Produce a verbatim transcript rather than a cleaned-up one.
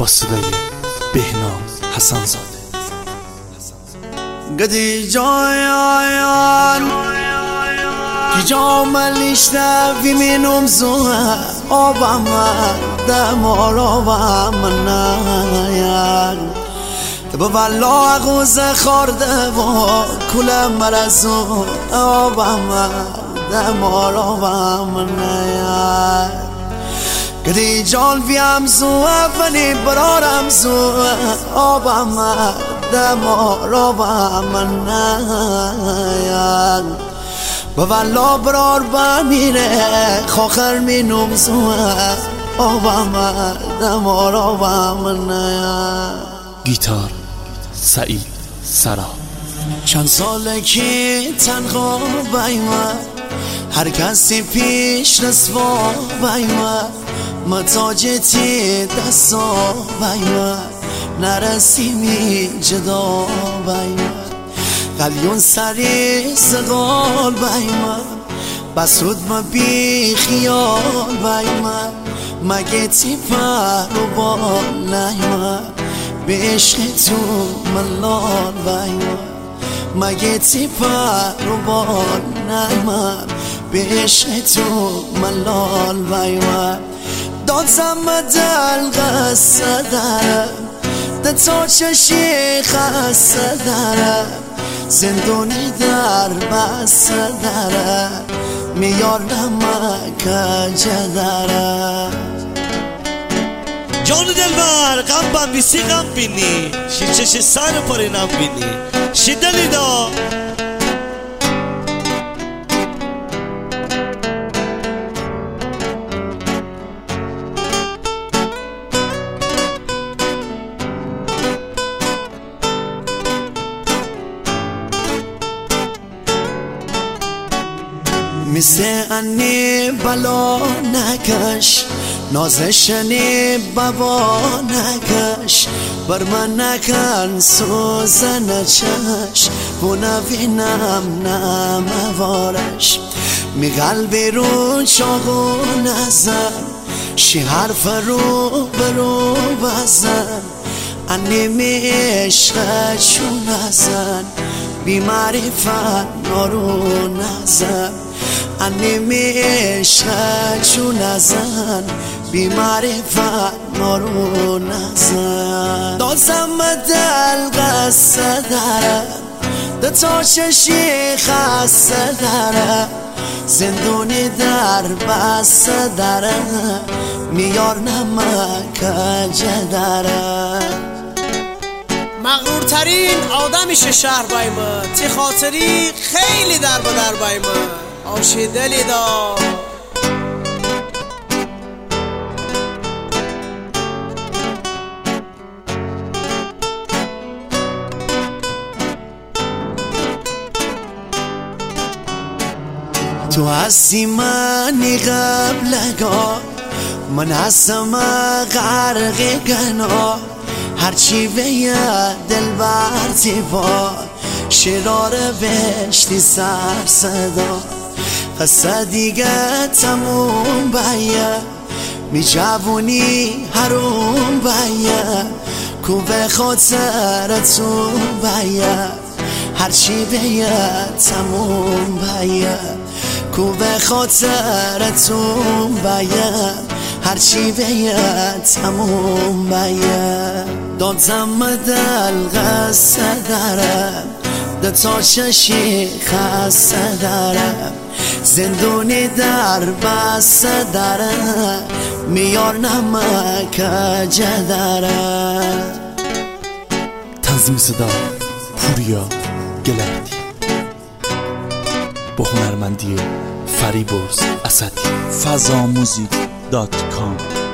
با صدای بهنام حسن زاده. قدی جایان جا ملیشته ویمینم زوه آبم دمار آبم نیان تبا والا غوز خورده و کل مرزو آبم دمار آبم نیان قدی جان ویم زوه ولی برارم زوه آبم دمار آبم نیان با والا برار بمیره خوخر مینوم زوه آبم دمار آبم نیان. گیتار سعید سرا. چند ساله که تنها بایمه هر کسی پیش رسوا بایمه متاجتی دستا بایمه نرسیمی جدا بایمه قلیون سری زغال بایمه بس رود ما بی خیال بایمه مگه تی پر و بال نیمه به عشق تو ملال بایمه مگه تی پر و بال نیمه به عشق تو ملال بایمه داد زمه دل قصه داره ده تا چشی خسته داره زندونی در بسته داره میار نمک داره. جان دلبر غم بندیسی غم بینی شی چش سر پاری نم بینی شی دلی دا مثل انی بلا نکش نازشنی بابا نکش بر من نکن سوزن چش و نبینم نموارش می قلبی رو چاقو نزن شی حرف رو برو بزن انی می عشق چون نزن بی معرفت نارو نزن انی می عشق چون نزن بی معرفت نارو نزن دازم دل قصه داره ده تا چشی خسته داره زندونی در بسته داره میار نمک داره. مغرورترین آدمیشه شهر بایمه تی خاطری خیلی در با در بایمه آشی دلی دا تو هستی منی قبلگاه من هستم غرق گناه هرچی به دل برتی با شرار بشتی سر صدا قصه دیگه تموم بیه می جوونی حروم بیه کو به خاطرتون بیه هرچی به تموم بیه کو به خاطرتون بیه هرچی به تموم بیه دادم دل قصه داره ده تا چشی خسته داره زندونی در بسته داره میار نمک داره. تنظیم صدا پوریا گلردی با هنرمندی فریبرز اسدی. فضاموزیک دات کام